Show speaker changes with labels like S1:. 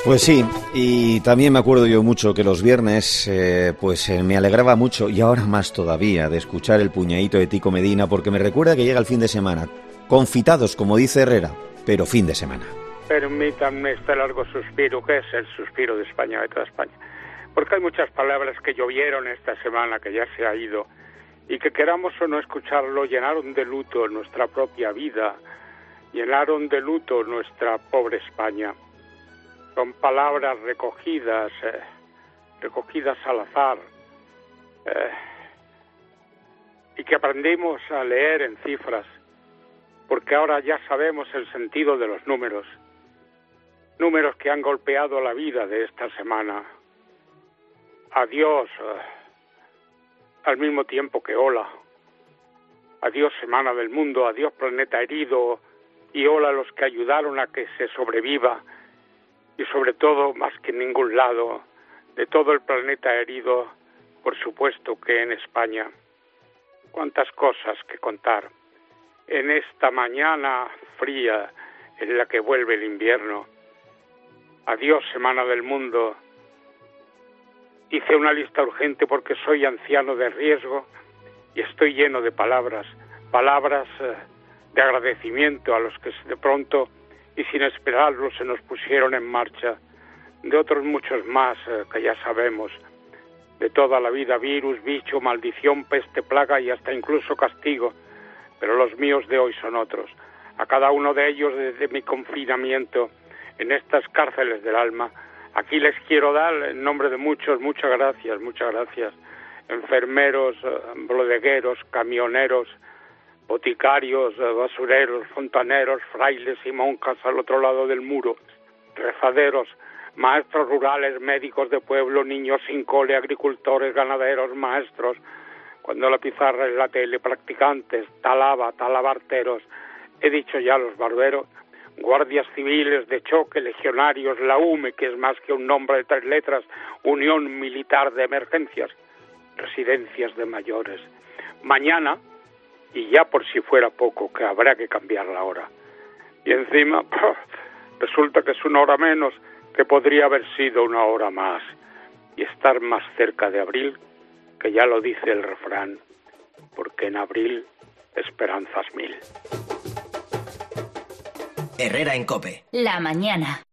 S1: Pues sí, y también me acuerdo yo mucho que los viernes me alegraba mucho, y ahora más todavía, de escuchar el puñadito de Tico Medina, porque me recuerda que llega el fin de semana, confitados, como dice Herrera, pero fin de semana.
S2: Permítanme este largo suspiro, que es el suspiro de España, de toda España, porque hay muchas palabras que llovieron esta semana, que ya se ha ido, y que queramos o no escucharlo, llenaron de luto nuestra propia vida, llenaron de luto nuestra pobre España. Son palabras recogidas al azar, y que aprendimos a leer en cifras, porque ahora ya sabemos el sentido de los números que han golpeado la vida de esta semana. Adiós, al mismo tiempo que hola. Adiós, semana del mundo, adiós, planeta herido, y hola a los que ayudaron a que se sobreviva. Y sobre todo, más que en ningún lado, de todo el planeta herido, por supuesto que en España. Cuántas cosas que contar. En esta mañana fría en la que vuelve el invierno. Adiós, semana del mundo. Hice una lista urgente porque soy anciano de riesgo y estoy lleno de palabras de agradecimiento a los que de pronto y sin esperarlo se nos pusieron en marcha, de otros muchos más que ya sabemos, de toda la vida, virus, bicho, maldición, peste, plaga y hasta incluso castigo, pero los míos de hoy son otros. A cada uno de ellos desde mi confinamiento en estas cárceles del alma, aquí les quiero dar en nombre de muchos, muchas gracias, enfermeros, bodegueros, camioneros, boticarios, basureros, fontaneros, frailes y monjas al otro lado del muro, rezaderos, maestros rurales, médicos de pueblo, niños sin cole, agricultores, ganaderos, maestros, cuando la pizarra es la tele, practicantes, talabarteros, he dicho ya los barberos, guardias civiles de choque, legionarios, la UME, que es más que un nombre de 3 letras, Unión Militar de Emergencias, residencias de mayores. Mañana, y ya por si fuera poco, que habrá que cambiar la hora. Y encima, resulta que es una hora menos, que podría haber sido una hora más, y estar más cerca de abril, que ya lo dice el refrán, porque en abril esperanzas mil.
S3: Herrera en COPE.
S4: La mañana.